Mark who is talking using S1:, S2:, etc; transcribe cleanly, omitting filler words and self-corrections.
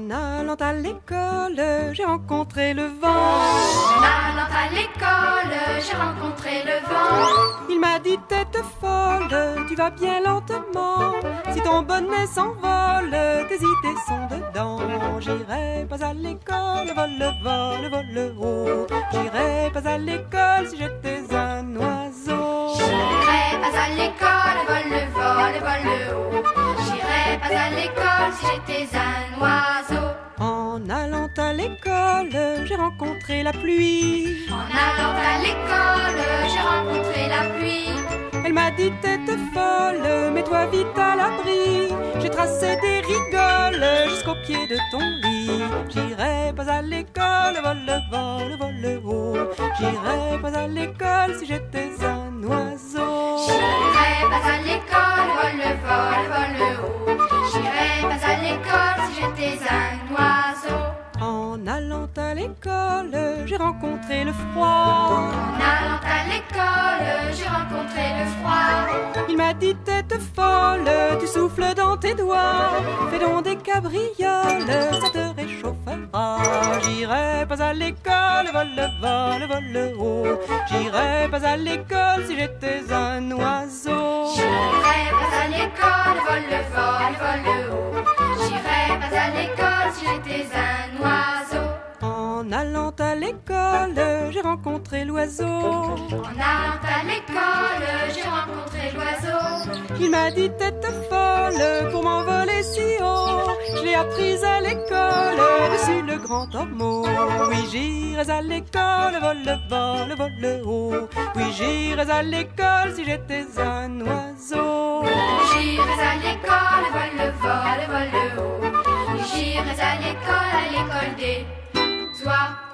S1: En allant à l'école, j'ai rencontré le vent.
S2: En allant à l'école, j'ai rencontré le vent.
S1: Il m'a dit tête folle, tu vas bien lentement. Si ton bonnet s'envole, tes idées sont dedans. J'irai pas à l'école, vole, vole, vole haut. J'irai pas à l'école si j'étais un oiseau.
S2: J'irai pas à l'école, vole, vole, vole haut. J'irai pas à l'école si j'étais un oiseau.
S1: En allant à l'école, j'ai rencontré la pluie.
S2: En allant à l'école, j'ai rencontré la pluie.
S1: Elle m'a dit tête folle, mets-toi vite à l'abri. J'ai tracé des rigoles jusqu'au pied de ton lit. J'irai pas à l'école, vole, vole, vole haut. J'irai pas à l'école si j'étais un oiseau.
S2: J'irai pas à l'école, vole, vole, vole haut. J'irai pas à l'école si j'étais un oiseau.
S1: En allant à l'école, j'ai rencontré le froid.
S2: En allant à l'école, j'ai rencontré le froid.
S1: Il m'a dit tête folle, tu souffles dans tes doigts. Fais donc des cabrioles, ça te réchauffera. J'irai pas à l'école, vole, vole, vole haut. J'irai pas à l'école si j'étais un oiseau.
S2: J'irai pas à l'école, vole, vole, vole haut. J'irai pas à l'école si j'étais un oiseau.
S1: En allant à l'école, j'ai rencontré l'oiseau.
S2: En allant à l'école, j'ai rencontré l'oiseau.
S1: Il m'a dit tête folle pour m'envoler si haut. Je l'ai apprise à l'école, dessus le grand ormeau. Oui, j'irai à l'école, vole, vole, vole haut. Oui, j'irai à l'école si j'étais un oiseau.
S2: J'irai à l'école, vole, vole, vole haut. J'irai à l'école des oiseaux.